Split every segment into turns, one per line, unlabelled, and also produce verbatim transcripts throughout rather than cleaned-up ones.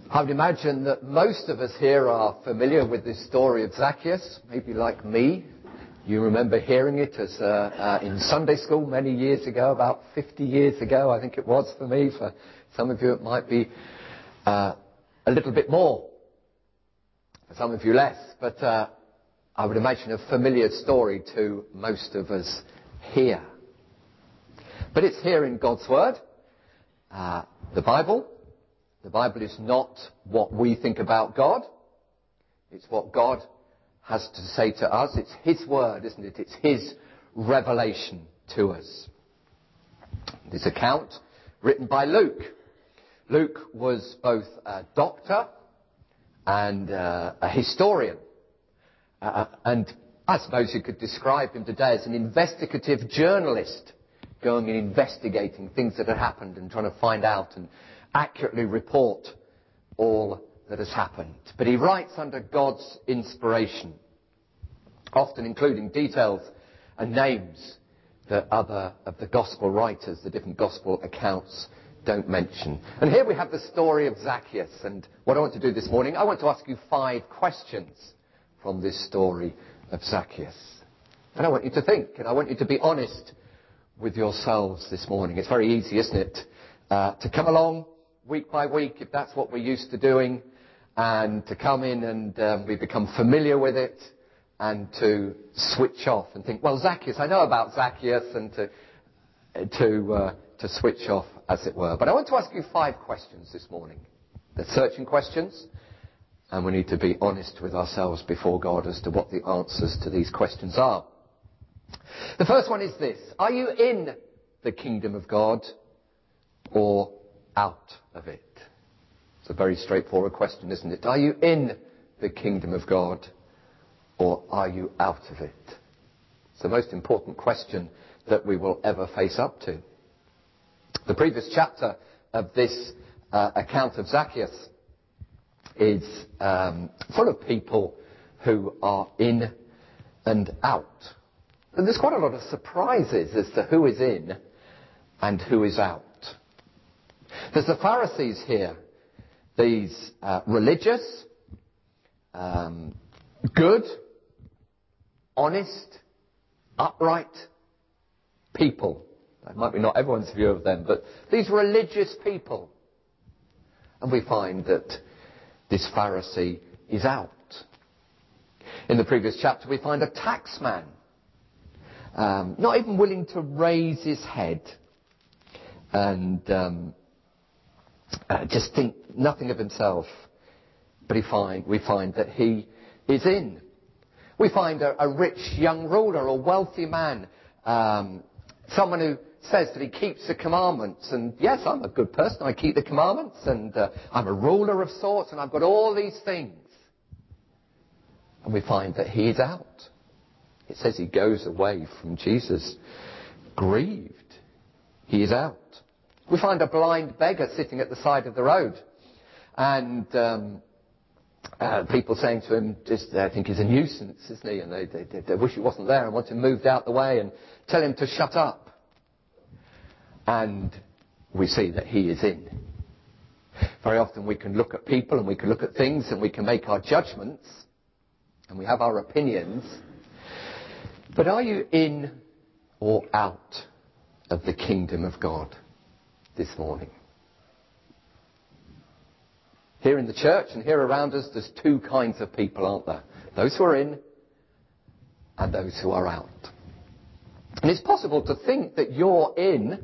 I would imagine that most of us here are familiar with this story of Zacchaeus. Maybe like me, you remember hearing it as uh, uh, in Sunday school many years ago, about fifty years ago, I think it was for me. For some of you it might be uh, a little bit more. For some of you less. But uh, I would imagine a familiar story to most of us here. But it's here in God's Word, uh, the Bible. The Bible is not what we think about God. It's what God has to say to us. It's His Word, isn't it? It's His revelation to us. This account, written by Luke. Luke was both a doctor and uh, a historian. Uh, and I suppose you could describe him today as an investigative journalist, going and investigating things that had happened and trying to find out and accurately report all that has happened. But he writes under God's inspiration, often including details and names that other of the gospel writers, the different gospel accounts, don't mention. And here we have the story of Zacchaeus. And what I want to do this morning, I want to ask you five questions from this story of Zacchaeus. And I want you to think, and I want you to be honest with yourselves this morning. It's very easy, isn't it, uh, to come along week by week, if that's what we're used to doing, and to come in and um, we become familiar with it, and to switch off and think, well, Zacchaeus, I know about Zacchaeus, and to to uh, to switch off, as it were. But I want to ask you five questions this morning. They're searching questions, and we need to be honest with ourselves before God as to what the answers to these questions are. The first one is this: are you in the kingdom of God or out of it? It's a very straightforward question, isn't it? Are you in the kingdom of God or are you out of it? It's the most important question that we will ever face up to. The previous chapter of this uh, account of Zacchaeus is um, full of people who are in and out. And there's quite a lot of surprises as to who is in and who is out. There's the Pharisees here, these uh, religious, um, good, honest, upright people. That might be not everyone's view of them, but these religious people. And we find that this Pharisee is out. In the previous chapter we find a taxman, um, not even willing to raise his head and um, uh, just think nothing of himself. But he find, we find that he is in. We find a, a rich young ruler, a wealthy man, um, someone who says that he keeps the commandments. And yes, I'm a good person, I keep the commandments, and uh, I'm a ruler of sorts, and I've got all these things. And we find that he is out. It says he goes away from Jesus grieved. He is out. We find a blind beggar sitting at the side of the road. And um, uh, people saying to him, just, they think he's a nuisance, isn't he? And they, they, they wish he wasn't there and want him moved out the way and tell him to shut up. And we see that he is in. Very often we can look at people and we can look at things and we can make our judgments and we have our opinions. But are you in or out of the kingdom of God this morning? Here in the church and here around us, there's two kinds of people, aren't there? Those who are in and those who are out. And it's possible to think that you're in,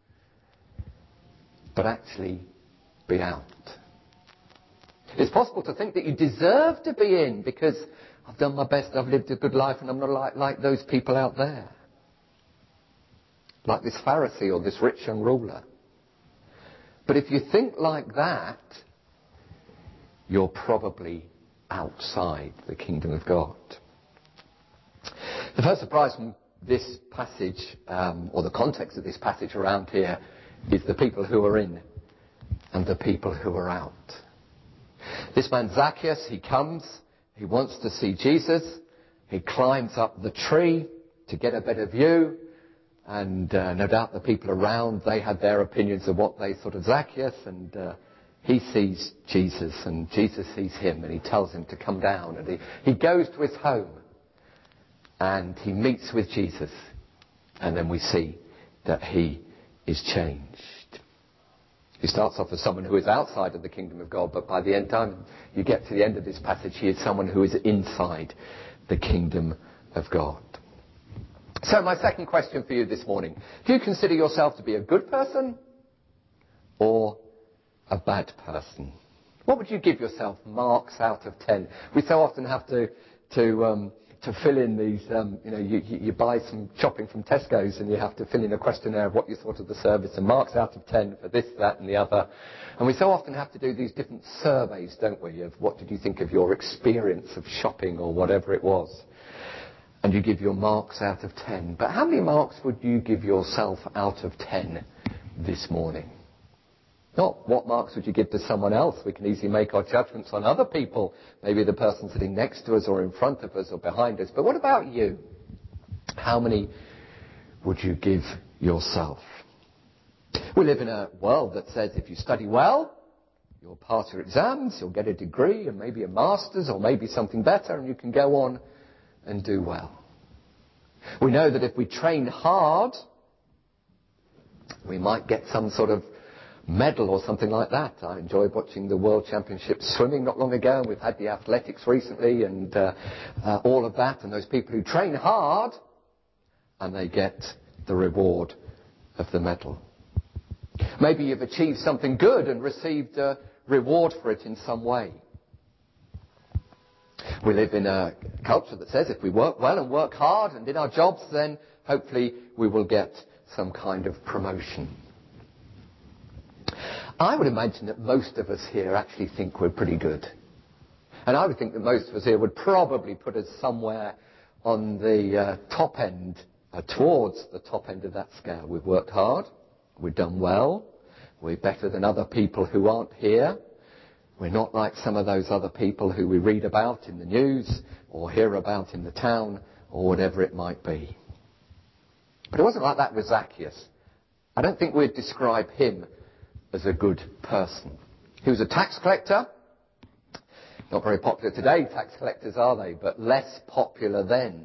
but actually be out. It's possible to think that you deserve to be in because I've done my best, I've lived a good life, and I'm not like, like those people out there. Like this Pharisee or this rich young ruler. But if you think like that, you're probably outside the kingdom of God. The first surprise from this passage, um, or the context of this passage around here, is the people who are in and the people who are out. This man Zacchaeus, he comes, he wants to see Jesus, he climbs up the tree to get a better view, and uh, no doubt the people around, they had their opinions of what they thought of Zacchaeus, and uh, he sees Jesus and Jesus sees him and he tells him to come down, and he, he goes to his home and he meets with Jesus, and then we see that he is changed. He starts off as someone who is outside of the kingdom of God, but by the end time you get to the end of this passage, he is someone who is inside the kingdom of God. So my second question for you this morning: do you consider yourself to be a good person or a bad person? What would you give yourself marks out of ten? We so often have to to um, to fill in these, um, you know, you, you, you buy some shopping from Tesco's and you have to fill in a questionnaire of what you thought of the service and marks out of ten for this, that and the other. And we so often have to do these different surveys, don't we, of what did you think of your experience of shopping or whatever it was. And you give your marks out of ten. But how many marks would you give yourself out of ten this morning? Not what marks would you give to someone else. We can easily make our judgments on other people. Maybe the person sitting next to us or in front of us or behind us. But what about you? How many would you give yourself? We live in a world that says if you study well, you'll pass your exams, you'll get a degree and maybe a master's or maybe something better, and you can go on and do well. We know that if we train hard, we might get some sort of medal or something like that. I enjoyed watching the World Championship swimming not long ago, and we've had the athletics recently and uh, uh, all of that, and those people who train hard and they get the reward of the medal. Maybe you've achieved something good and received a reward for it in some way. We live in a culture that says if we work well and work hard and in our jobs, then hopefully we will get some kind of promotion. I would imagine that most of us here actually think we're pretty good. And I would think that most of us here would probably put us somewhere on the uh, top end, uh, towards the top end of that scale. We've worked hard, we've done well, we're better than other people who aren't here. We're not like some of those other people who we read about in the news or hear about in the town or whatever it might be. But it wasn't like that with Zacchaeus. I don't think we'd describe him as a good person. He was a tax collector. Not very popular today, tax collectors, are they? But less popular then.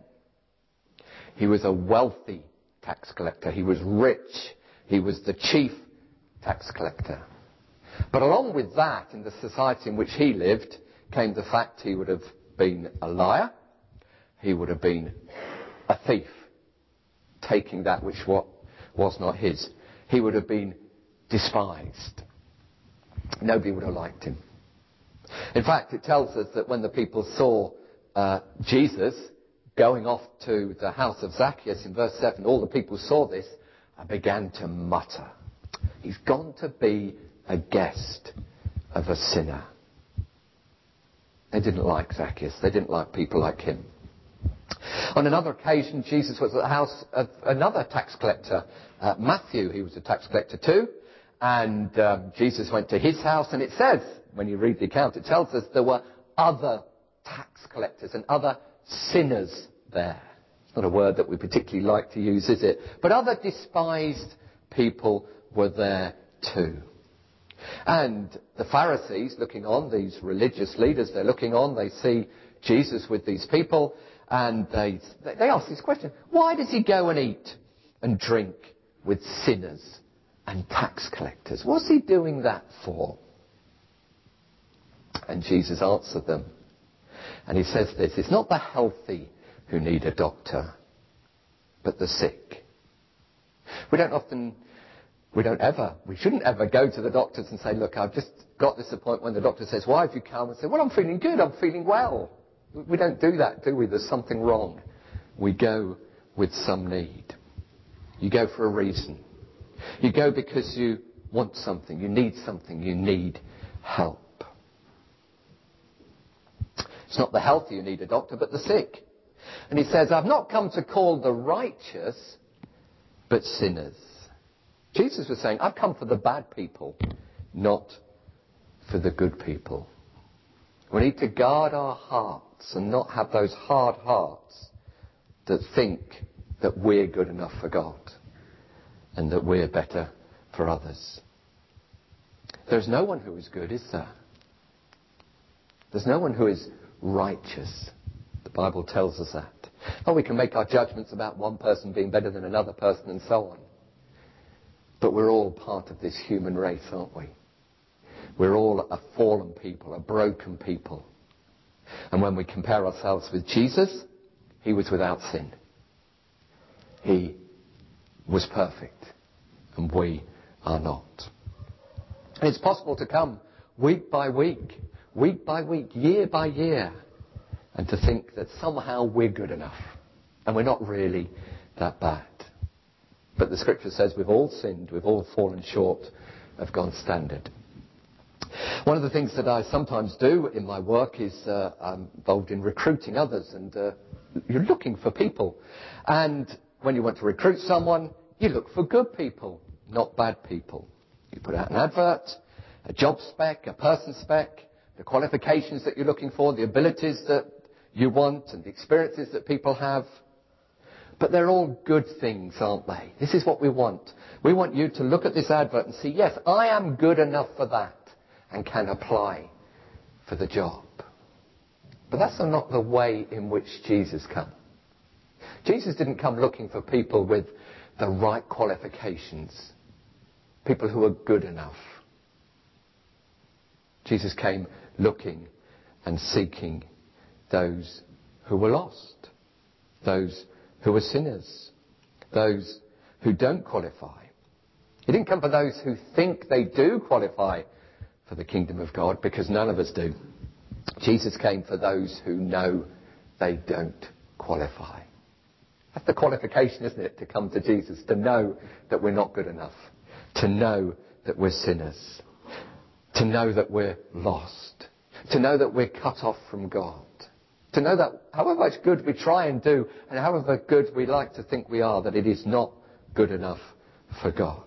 He was a wealthy tax collector. He was rich. He was the chief tax collector. But along with that, in the society in which he lived, came the fact he would have been a liar. He would have been a thief, taking that which what was not his. He would have been despised. Nobody would have liked him. In fact, it tells us that when the people saw uh, Jesus going off to the house of Zacchaeus in verse seven, all the people saw this and began to mutter, "He's gone to be a guest of a sinner." They didn't like Zacchaeus. They didn't like people like him. On another occasion, Jesus was at the house of another tax collector, uh, Matthew. He was a tax collector too. And um, Jesus went to his house, and it says, when you read the account, it tells us there were other tax collectors and other sinners there. It's not a word that we particularly like to use, is it? But other despised people were there too. And the Pharisees looking on, these religious leaders, they're looking on, they see Jesus with these people, and they, they ask this question: why does he go and eat and drink with sinners and tax collectors? What's he doing that for? And Jesus answered them. And he says this: it's not the healthy who need a doctor, but the sick. We don't often, we don't ever, we shouldn't ever go to the doctors and say, look, I've just got this appointment. When the doctor says, why have you come? And say, well, I'm feeling good, I'm feeling well. We don't do that, do we? There's something wrong. We go with some need. You go for a reason. You go because you want something, you need something, you need help. It's not the healthy who need a doctor, but the sick. And he says, I've not come to call the righteous, but sinners. Jesus was saying, I've come for the bad people, not for the good people. We need to guard our hearts and not have those hard hearts that think that we're good enough for God and that we're better for others. There's no one who is good, is there? There's no one who is righteous. The Bible tells us that. Oh, we can make our judgments about one person being better than another person and so on. But we're all part of this human race, aren't we? We're all a fallen people, a broken people. And when we compare ourselves with Jesus, he was without sin. He was perfect. And we are not. And it's possible to come week by week, week by week, year by year, and to think that somehow we're good enough. And we're not really that bad. But the scripture says we've all sinned, we've all fallen short of God's standard. One of the things that I sometimes do in my work is uh, I'm involved in recruiting others, and uh, you're looking for people. And when you want to recruit someone, you look for good people, not bad people. You put out an advert, a job spec, a person spec, the qualifications that you're looking for, the abilities that you want, and the experiences that people have. But they're all good things, aren't they? This is what we want. We want you to look at this advert and see, yes, I am good enough for that and can apply for the job. But that's not the way in which Jesus came. Jesus didn't come looking for people with the right qualifications, people who are good enough. Jesus came looking and seeking those who were lost, those who were sinners, those who don't qualify. He didn't come for those who think they do qualify for the kingdom of God, because none of us do. Jesus came for those who know they don't qualify. That's the qualification, isn't it, to come to Jesus, to know that we're not good enough, to know that we're sinners, to know that we're lost, to know that we're cut off from God, to know that however much good we try and do, and however good we like to think we are, that it is not good enough for God.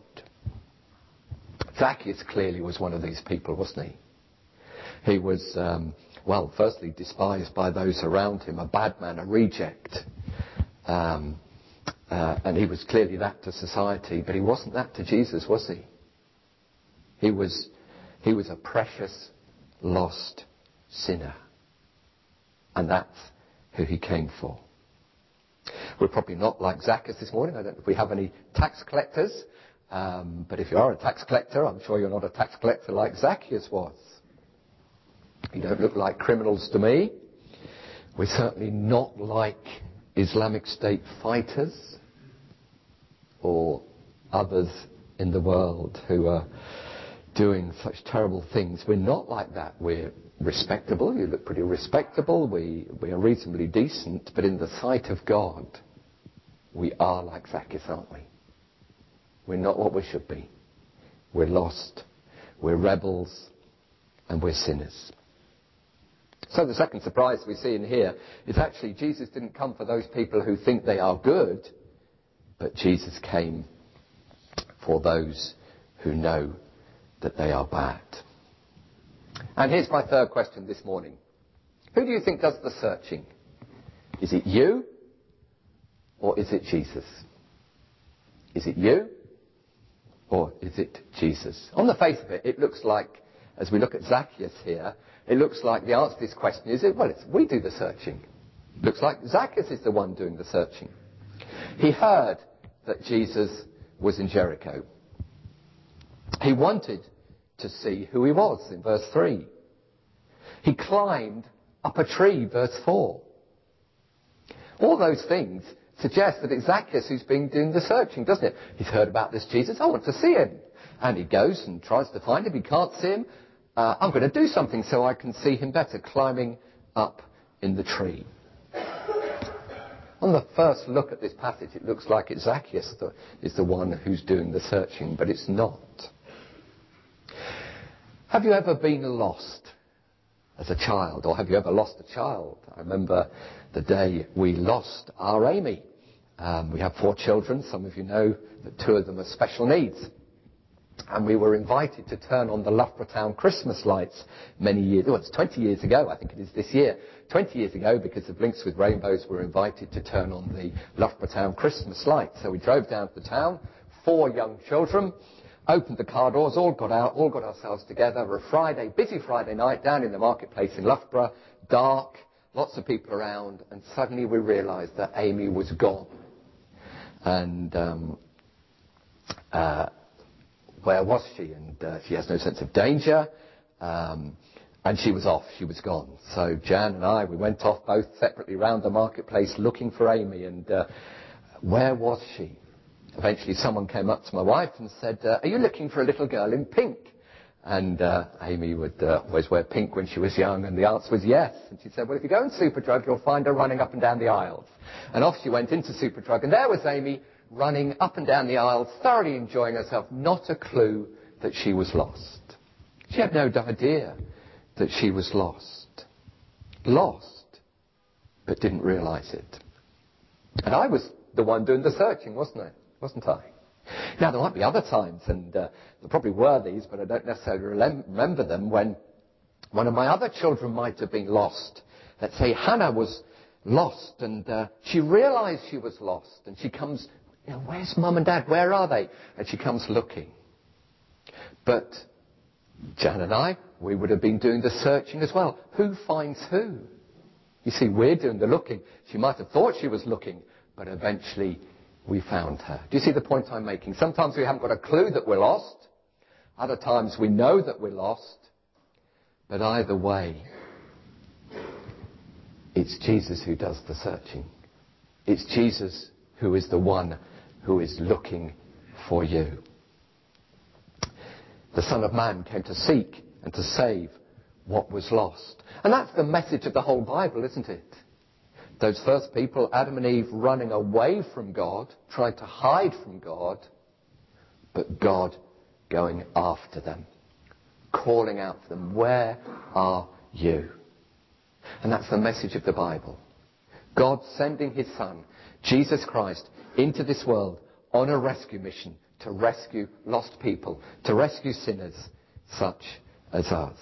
Zacchaeus clearly was one of these people, wasn't he? He was, um, well, firstly despised by those around him, a bad man, a reject. Um, uh, and he was clearly that to society, but he wasn't that to Jesus, was he? He was, he was a precious, lost sinner. And that's who he came for. We're probably not like Zacchaeus this morning. I don't know if we have any tax collectors. Um, but if you are a tax collector, I'm sure you're not a tax collector like Zacchaeus was. You don't look like criminals to me. We're certainly not like Islamic State fighters or others in the world who are doing such terrible things. We're not like that. We're respectable. You look pretty respectable. We, we are reasonably decent. But in the sight of God, we are like Zacchaeus, aren't we? We're not what we should be. We're lost. We're rebels. And we're sinners. So the second surprise we see in here is actually Jesus didn't come for those people who think they are good, but Jesus came for those who know that they are bad. And here's my third question this morning. Who do you think does the searching? Is it you or is it Jesus? Is it you or is it Jesus? On the face of it, it looks like, as we look at Zacchaeus here, it looks like the answer to this question is, well, it's, we do the searching. It looks like Zacchaeus is the one doing the searching. He heard that Jesus was in Jericho. He wanted to see who he was, in verse three. He climbed up a tree, verse four. All those things suggest that it's Zacchaeus who's been doing the searching, doesn't it? He's heard about this Jesus. I want to see him. And he goes and tries to find him. He can't see him. Uh, I'm going to do something so I can see him better, climbing up in the tree. On the first look at this passage, it looks like it's Zacchaeus that is the one who's doing the searching, but it's not. Have you ever been lost as a child, or have you ever lost a child? I remember the day we lost our Amy. Um, we have four children. Some of you know that two of them are special needs. And we were invited to turn on the Loughborough Town Christmas lights many years, well, it's twenty years ago, I think it is this year. twenty years ago, because of Links with Rainbows, we were invited to turn on the Loughborough Town Christmas lights. So we drove down to the town, four young children, opened the car doors, all got out, all got ourselves together. A Friday, busy Friday night down in the marketplace in Loughborough, dark, lots of people around, and suddenly we realised that Amy was gone. And um, uh, where was she? And uh, she has no sense of danger. Um, and she was off. She was gone. So Jan and I, we went off both separately round the marketplace looking for Amy. And uh, where was she? Eventually someone came up to my wife and said, uh, are you looking for a little girl in pink? And uh, Amy would uh, always wear pink when she was young, and the answer was yes. And she said, well, if you go in Superdrug, you'll find her running up and down the aisles. And off she went into Superdrug, and there was Amy running up and down the aisles, thoroughly enjoying herself, not a clue that she was lost. She had no idea that she was lost. Lost, but didn't realise it. And I was the one doing the searching, wasn't I? Wasn't I? Now, there might be other times, and uh, there probably were these, but I don't necessarily remember them, when one of my other children might have been lost. Let's say Hannah was lost, and uh, she realised she was lost, and she comes, you know, where's Mum and Dad? Where are they? And she comes looking. But Jan and I, we would have been doing the searching as well. Who finds who? You see, we're doing the looking. She might have thought she was looking, but eventually we found her. Do you see the point I'm making? Sometimes we haven't got a clue that we're lost. Other times we know that we're lost. But either way, it's Jesus who does the searching. It's Jesus who is the one who is looking for you. The Son of Man came to seek and to save what was lost. And that's the message of the whole Bible, isn't it? Those first people, Adam and Eve, running away from God, trying to hide from God, but God going after them, calling out for them, where are you? And that's the message of the Bible. God sending his Son, Jesus Christ, into this world on a rescue mission to rescue lost people, to rescue sinners such as us.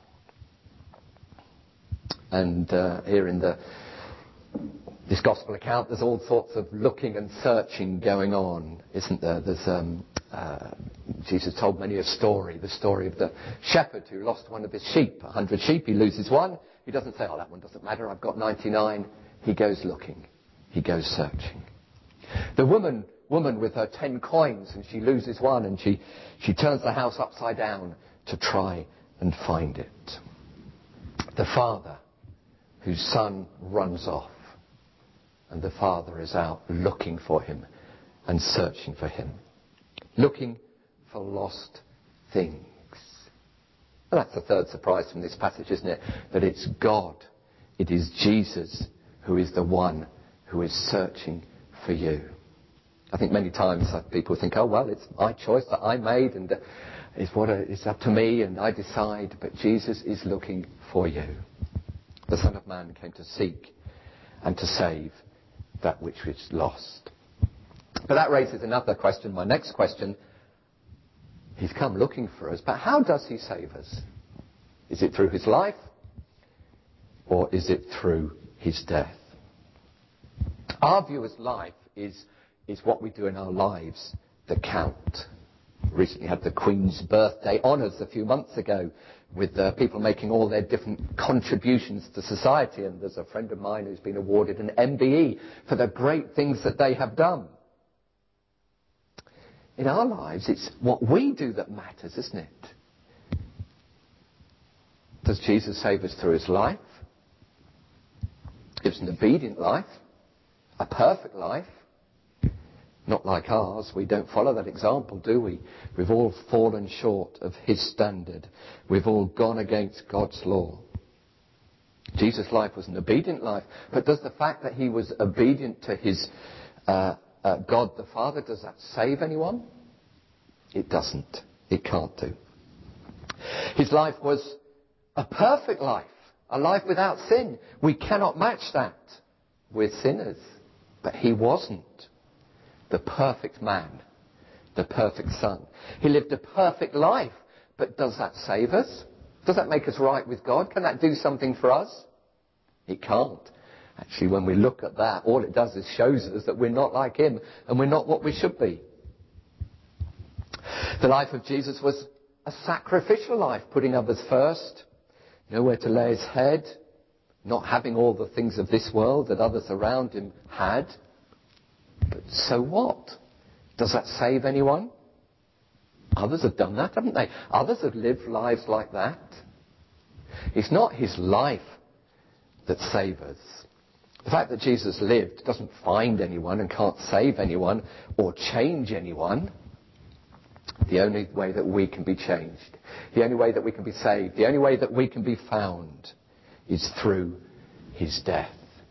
And uh, here in the this gospel account, there's all sorts of looking and searching going on, isn't there? There's um, uh, Jesus told many a story. The story of the shepherd who lost one of his sheep. A hundred sheep, he loses one. He doesn't say, oh, that one doesn't matter, I've got ninety-nine. He goes looking. He goes searching. The woman woman with her ten coins, and she loses one, and she, she turns the house upside down to try and find it. The father whose son runs off, and the father is out looking for him and searching for him. Looking for lost things. And that's the third surprise from this passage, isn't it? That it's God, it is Jesus who is the one who is searching for you. I think many times people think, oh, well, it's my choice that I made, and it's, what a, it's up to me, and I decide. But Jesus is looking for you. The Son of Man came to seek and to save that which was lost. But that raises another question, my next question. He's come looking for us, but how does he save us? Is it through his life, or is it through his death? Our view as life is, is what we do in our lives that count. Recently had the Queen's birthday honours a few months ago, with uh, people making all their different contributions to society, and there's a friend of mine who's been awarded an M B E for the great things that they have done. In our lives, it's what we do that matters, isn't it? Does Jesus save us through his life? Gives an obedient life, a perfect life. Not like ours. We don't follow that example, do we? We've all fallen short of his standard. We've all gone against God's law. Jesus' life was an obedient life. But does the fact that he was obedient to his uh, uh, God the Father, does that save anyone? It doesn't. It can't do. His life was a perfect life. A life without sin. We cannot match that with sinners. But he wasn't. The perfect man, the perfect son. He lived a perfect life, but does that save us? Does that make us right with God? Can that do something for us? It can't. Actually, when we look at that, all it does is shows us that we're not like him, and we're not what we should be. The life of Jesus was a sacrificial life, putting others first, nowhere to lay his head, not having all the things of this world that others around him had. But so what? Does that save anyone? Others have done that, haven't they? Others have lived lives like that. It's not his life that saves. The fact that Jesus lived doesn't find anyone and can't save anyone or change anyone. The only way that we can be changed, the only way that we can be saved, the only way that we can be found is through his death.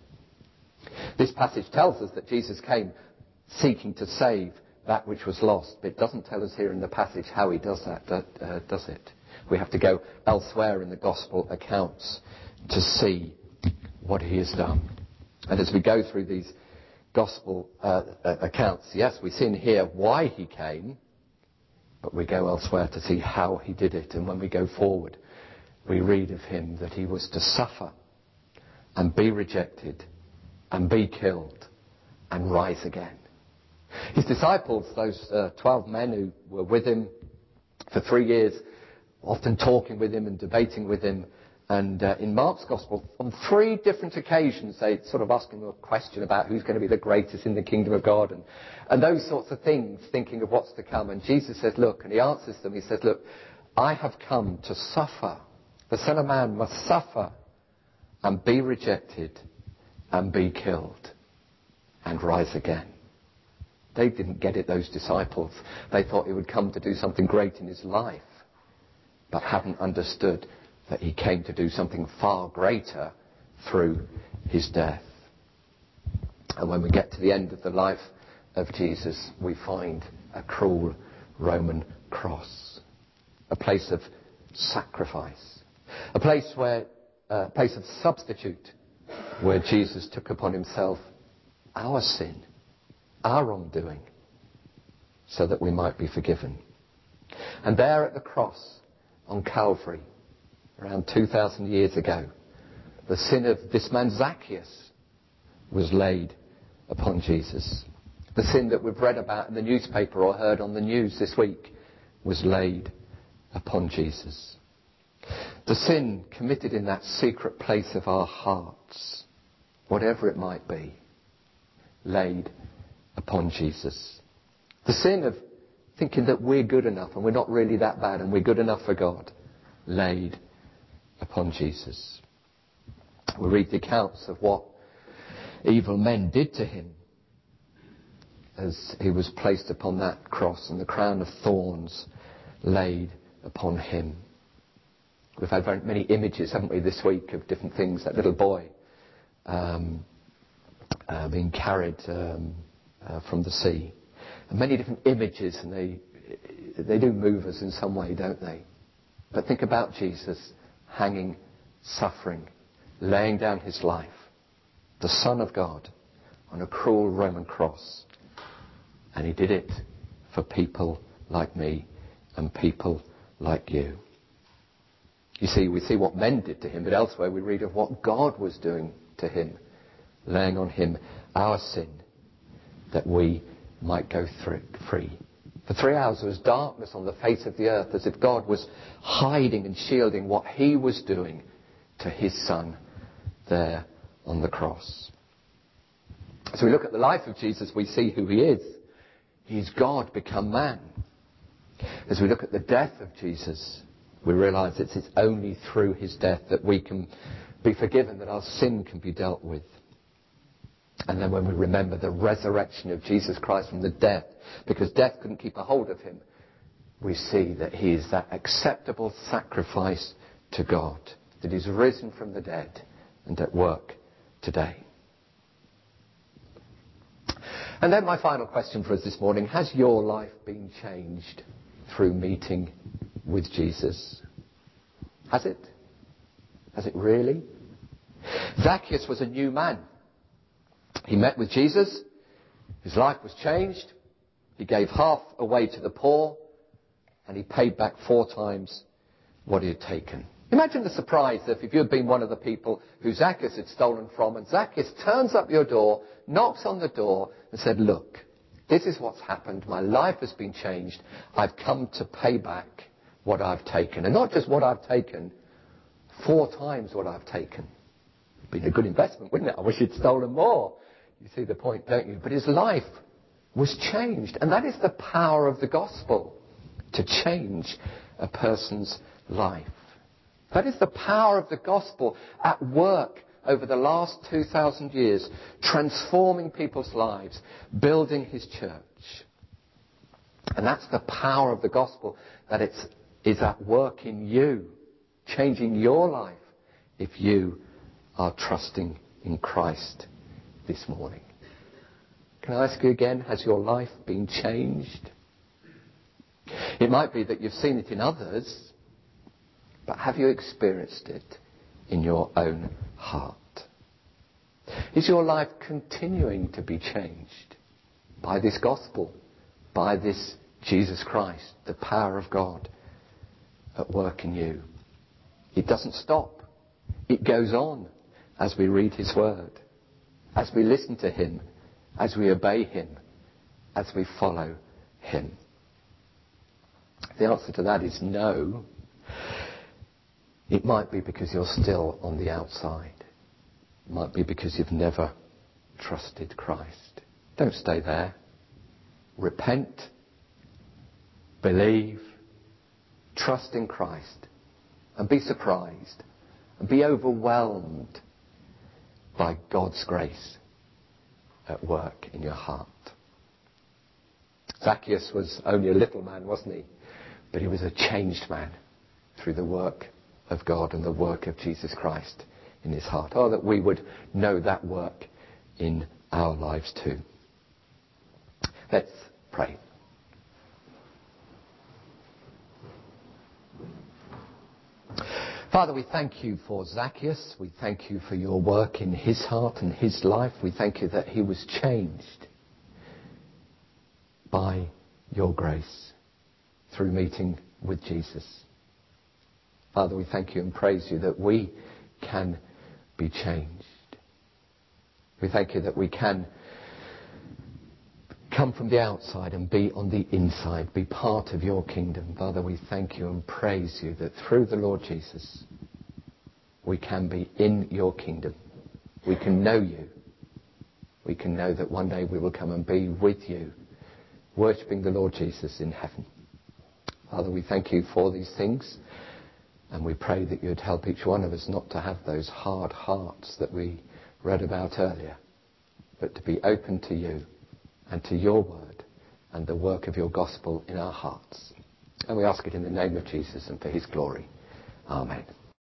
This passage tells us that Jesus came seeking to save that which was lost, but it doesn't tell us here in the passage how he does that, uh, does it? We have to go elsewhere in the gospel accounts to see what he has done. And as we go through these gospel uh, accounts, yes, we see and hear why he came, but we go elsewhere to see how he did it. And when we go forward, we read of him that he was to suffer and be rejected and be killed and rise again. His disciples, those uh, twelve men who were with him for three years, often talking with him and debating with him, and uh, in Mark's Gospel, on three different occasions, they sort of ask him a question about who's going to be the greatest in the kingdom of God, and, and those sorts of things, thinking of what's to come. And Jesus says, look, and he answers them, he says, look, I have come to suffer. The Son of Man must suffer and be rejected and be killed and rise again. They didn't get it, those disciples. They thought he would come to do something great in his life, but hadn't understood that he came to do something far greater through his death. And when we get to the end of the life of Jesus, we find a cruel Roman cross, a place of sacrifice, a place where, a place of substitute, where Jesus took upon himself our sin, our wrongdoing, so that we might be forgiven. And there at the cross on Calvary, around two thousand years ago, the sin of this man Zacchaeus was laid upon Jesus. The sin that we've read about in the newspaper or heard on the news this week was laid upon Jesus. The sin committed in that secret place of our hearts, whatever it might be, laid upon Jesus. The sin of thinking that we're good enough and we're not really that bad and we're good enough for God, laid upon Jesus. We read the accounts of what evil men did to him as he was placed upon that cross and the crown of thorns laid upon him. We've had very many images, haven't we, this week of different things. That little boy um, uh, being carried um, uh, from the sea. And many different images, and they they do move us in some way, don't they? But think about Jesus hanging, suffering, laying down his life, the Son of God, on a cruel Roman cross. And he did it for people like me and people like you. You see, we see what men did to him, but elsewhere we read of what God was doing to him, laying on him our sin, that we might go through free. For three hours there was darkness on the face of the earth, as if God was hiding and shielding what he was doing to his Son there on the cross. As we look at the life of Jesus, we see who he is. He's God become man. As we look at the death of Jesus, we realise it's only through his death that we can be forgiven, that our sin can be dealt with. And then when we remember the resurrection of Jesus Christ from the death, because death couldn't keep a hold of him, we see that he is that acceptable sacrifice to God, that he's risen from the dead and at work today. And then my final question for us this morning: has your life been changed through meeting with Jesus? Has it? Has it really? Zacchaeus was a new man. He met with Jesus. His life was changed. He gave half away to the poor, and he paid back four times what he had taken. Imagine the surprise if, if you had been one of the people who Zacchaeus had stolen from, and Zacchaeus turns up your door, knocks on the door, and said, "Look, This is what's happened. My life has been changed. I've come to pay back what I've taken. And not just what I've taken, four times what I've taken. Been a good investment, wouldn't it? I wish he'd stolen more. You see the point, don't you? But his life was changed. And that is the power of the gospel, to change a person's life. That is the power of the gospel at work over the last two thousand years, transforming people's lives, building his church. And that's the power of the gospel, that it is at work in you, changing your life if you are trusting in Christ this morning. Can I ask you again, has your life been changed? It might be that you've seen it in others, but have you experienced it in your own heart? Is your life continuing to be changed by this gospel, by this Jesus Christ, the power of God at work in you? It doesn't stop. It goes on as we read his word, as we listen to him, as we obey him, as we follow him. The answer to that is no. It might be because you're still on the outside. It might be because you've never trusted Christ. Don't stay there. Repent, believe, trust in Christ, and be surprised and be overwhelmed by God's grace at work in your heart. Zacchaeus was only a little man, wasn't he? But he was a changed man through the work of God and the work of Jesus Christ in his heart. Oh, that we would know that work in our lives too. Let's pray. Father, we thank you for Zacchaeus. We thank you for your work in his heart and his life. We thank you that he was changed by your grace through meeting with Jesus. Father, we thank you and praise you that we can be changed. We thank you that we can come from the outside and be on the inside, be part of your kingdom. Father, we thank you and praise you that through the Lord Jesus, we can be in your kingdom. We can know you. We can know that one day we will come and be with you, worshipping the Lord Jesus in heaven. Father, we thank you for these things, and we pray that you'd help each one of us not to have those hard hearts that we read about earlier, but to be open to you and to your word and the work of your gospel in our hearts. And we ask it in the name of Jesus and for his glory. Amen.